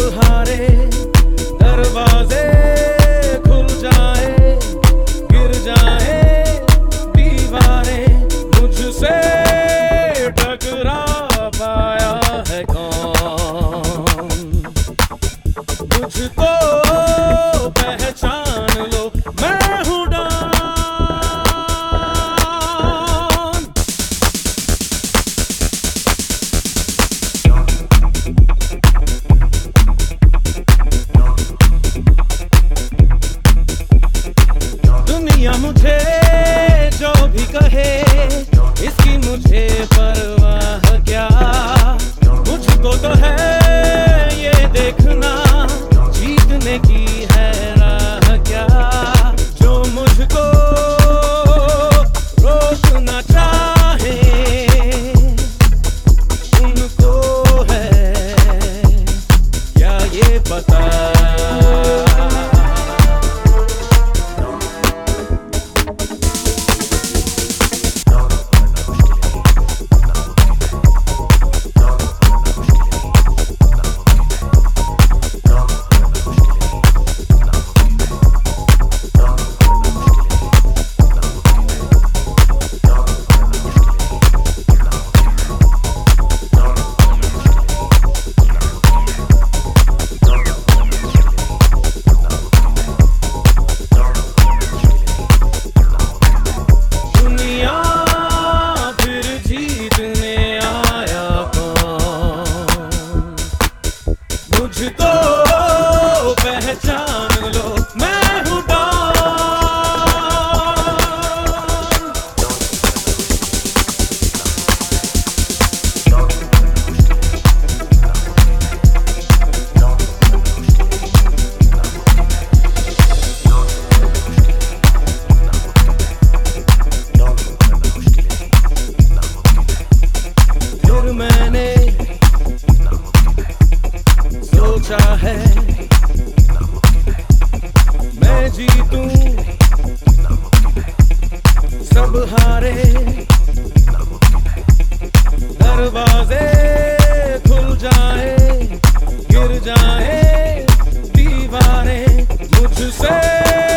हारे दरवाजे खुल जाए, गिर जाए दीवारें, मुझसे टकरा पाया है कौन? मुझको पहचान लो, मैं हूँ डॉन। दुनिया मुझे जो भी कहे, इसकी मुझे परवाह क्या। मुझको तो है ये देखना, जीतने की है राह क्या। जो मुझको रोकना चाहे, उनको है क्या ये पता। मुझको पहचान लो, मैं हूँ डॉन। फिर मैंने सोचा है मैं जीतूं, सब हारे दरवाजे खुल जाए, गिर जाए दीवारें, मुझसे